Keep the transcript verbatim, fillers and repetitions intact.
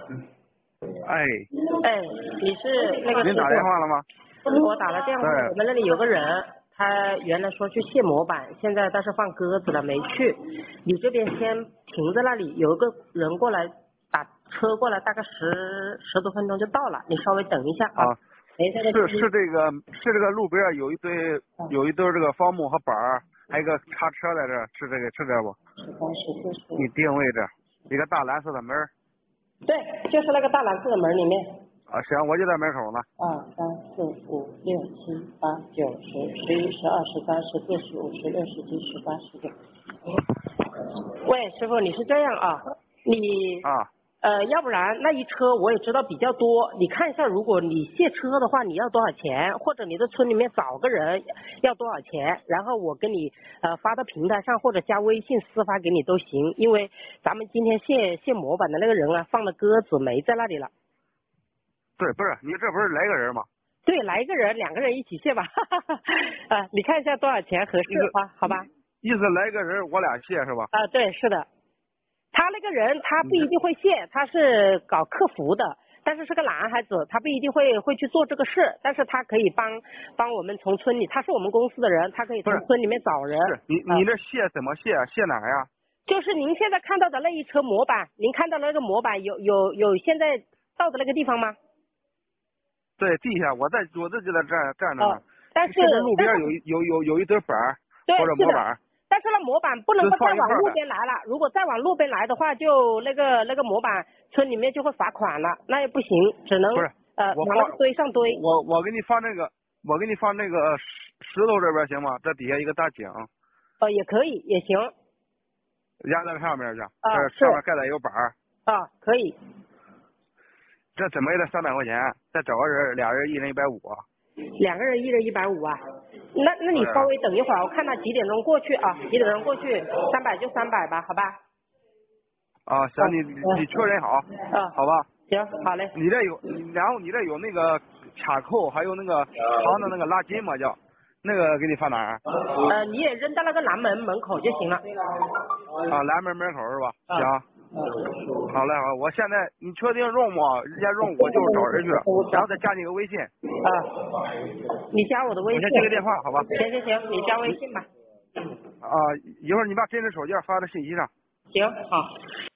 哎， 哎，你是那个您打电话了吗？ 我打了电话， 对我们那里有个人，他原来说去卸模板，现在但是放鸽子了没去。你这边先停在那里，有一个人过来打车过来，大概十十多分钟就到了，你稍微等一下啊。 啊， 等一下再是是这个是这个路边有一堆有一堆这个方木和板儿，还有一个叉车在这儿，是这个是这不？ 十三十四十五。 你定位着一个大蓝色的门儿。 对，就是那个大蓝色的门里面。 啊，行，我就在门口呢。 二三四五六七八九十十一十二十三十四十五十六十七十八十九。喂，师傅，你是这样啊？你啊， 呃，要不然那一车我也知道比较多，你看一下，如果你卸车的话，你要多少钱？或者你的村里面找个人要多少钱？然后我给你呃发到平台上，或者加微信私发给你都行。因为咱们今天卸卸模板的那个人啊，放了鸽子没在那里了。 对，不是你这不是来个人吗？ 对，来一个人，两个人一起卸吧。啊，你看一下多少钱合适啊？好吧。 意思来个人，我俩卸是吧？ 啊，对，是的。他那个人他不一定会卸，他是搞客服的，但是是个男孩子，他不一定会会去做这个事，但是他可以帮帮我们从村里，他是我们公司的人，他可以从村里面找人。 是你你这卸怎么卸？卸哪儿呀？ 就是您现在看到的那一车模板，您看到那个模板有有有现在到的那个地方吗？ 对，地下，我在我这就在站站着呢。 哦，但是现在路边有一有有有一堆板儿或者模板。 但是那模板不能够再往路边来了，如果再往路边来的话，就那个那个模板村里面就会罚款了，那也不行，只能不是呃我往那个堆上堆。 我我给你放那个，我给你放那个石石头这边行吗？这底下一个大井。 哦，也可以，也行。 压在上面去， 啊， 这上面盖了一个板儿。 啊，可以。 这怎么也得三百块钱，再找个人，俩人一人一百五。 两个人一人一百五啊？那那你稍微等一会儿，我看他几点钟过去啊？几点钟过去？三百就三百吧，好吧？ 啊，行，你你确认好。 啊， 好吧。 行，好嘞。 你这有，然后你这有那个卡扣，还有那个长的那个拉筋嘛叫，那个给你放哪儿？ 呃，你也扔到那个南门门口就行了。 啊，南门门口是吧？ 啊、 行。好嘞，好，我现在你确定用吗？人家用我就找人去，然后再加你个微信。 啊，你加我的微信。 我先接个电话，好吧？ 行行行，你加微信吧。 啊，一会儿你把真实手机发到信息上。 行，好。